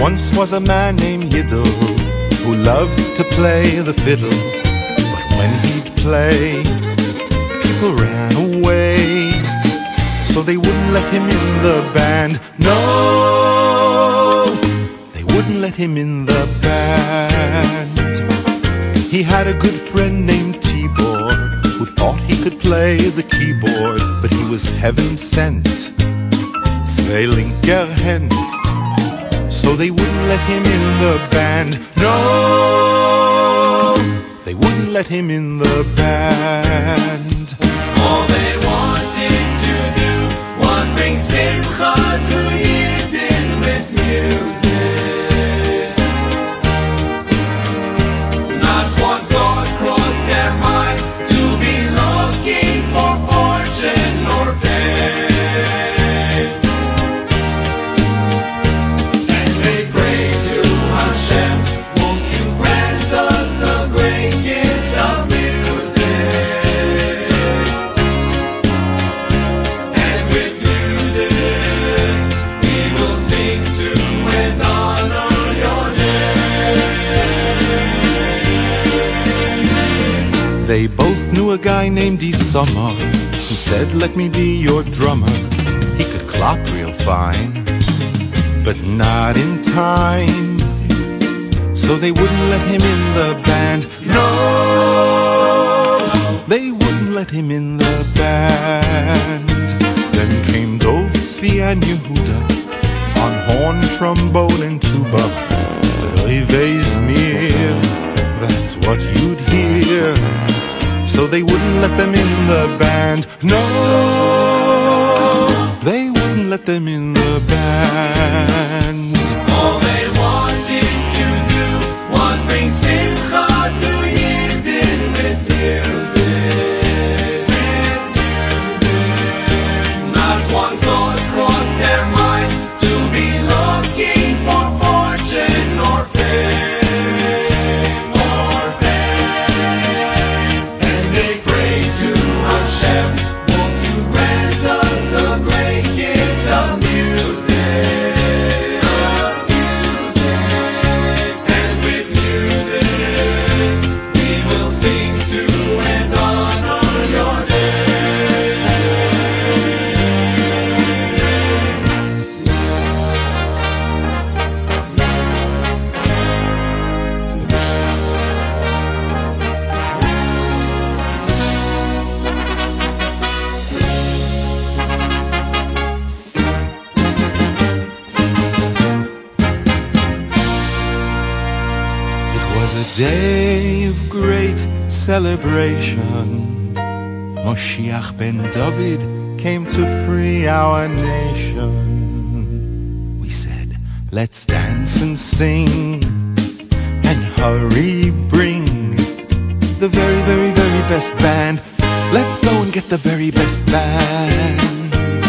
once was a man named Yiddle who loved to play the fiddle, but when he'd play, people ran away, so they wouldn't let him in the band. No, they wouldn't let him in the band. He had a good friend named Tibor who thought he could play the keyboard, but he was heaven sent, zwei linker Hand, so they wouldn't let him in the band. No, they wouldn't let him in the band. All they wanted to do was bring simcha to Yidden with music. Not one thought crossed their mind to be looking for fortune or fame. And they pray to Hashem, won't you grant us the great gift of music? And with music we will sing to and honor your name. They both knew a guy named Isama who said, let me be your drummer. He could clop real fine, but not in time, so they wouldn't let him in the band. No, they wouldn't let him in the band. Then came Dov, Tzvi and Yehuda on horn, trombone and tuba. Rivez mir, that's what you'd hear, so they wouldn't let them in the band. No, they wouldn't let them in the band. All they wanted to do was bring simcha to Yidden with music. Not one thought crossed their mind to be looking for fortune or fame or fame. And they pray to Hashem, won't you grant us the great gift of music? And with music we will sing to and honor your It was a day of great celebration. Moshiach ben David came to free our nation. We said, let's dance and sing, and hurry bring the very, very, very best band. Let's go and get the very best band.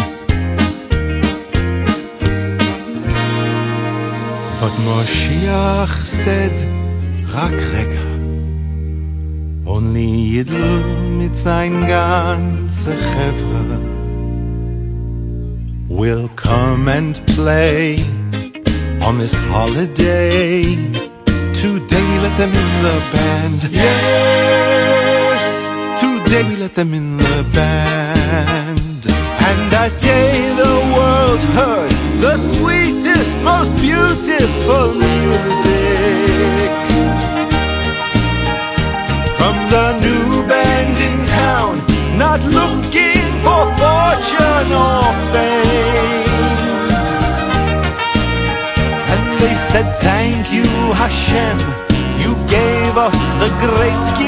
But Moshiach said, Rak Rega, only Yiddle mit sein ganze Chevra will come and play on this holiday. Today we let them in the band. Yes, today we let them in the band. And that day the world heard the sweetest, most beautiful music from the new band in town, not looking for fortune or fame. And they said, thank you, Hashem, you gave us the great gift